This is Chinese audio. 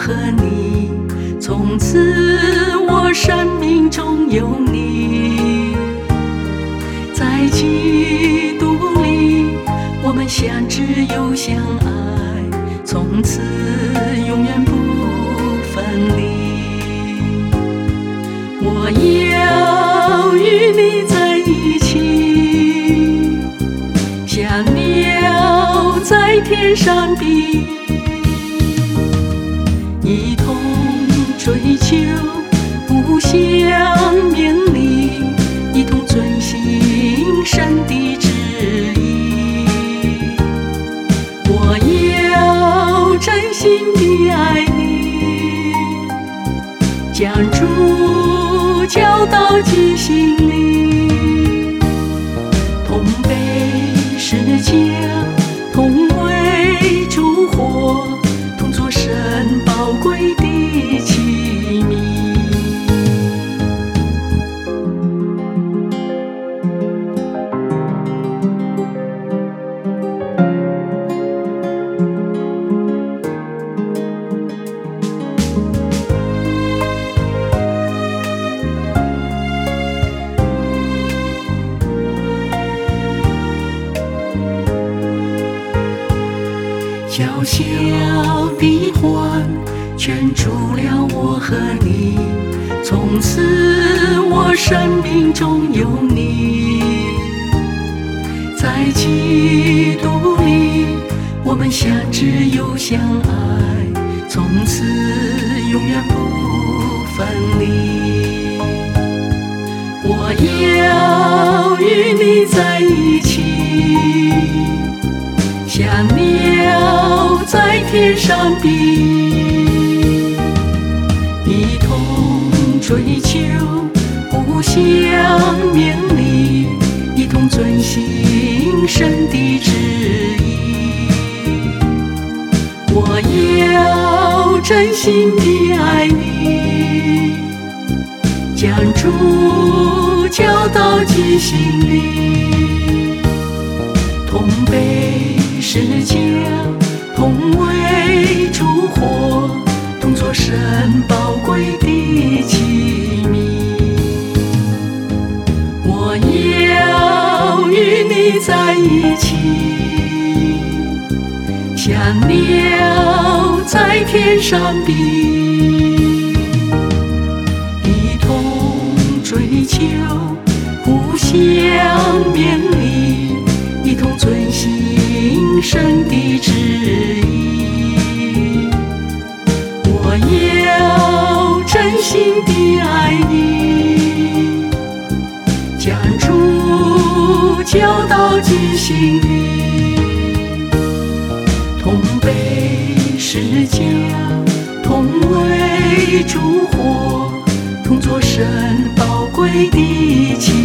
和你，从此我生命中有你。在基督里，我们相知又相爱，从此永远不分离。我要与你在一起，像鸟在天上飞，一同追求互相勉励，一同遵行神的旨意。我要真心地爱你，将主教导进心里，同背十架，同为主活，同作神宝贵的器皿。小小的环圈住了我和你，从此我生命中有你。在基督里，我们相知又相爱，从此永远不分离。我要与你在一起，像鸟在天上飞，一同追求互相勉励，一同遵行神的旨意。我要真心地爱你，将主教导进心里，同背十架，同为主活，同作神宝贵的器皿。我要与你在一起，像鸟在天上飞，一同追求互相勉励，一同遵行神的旨意。我要真心地爱你，将主教导进心里，同背十架，同为主活，同作神宝贵的器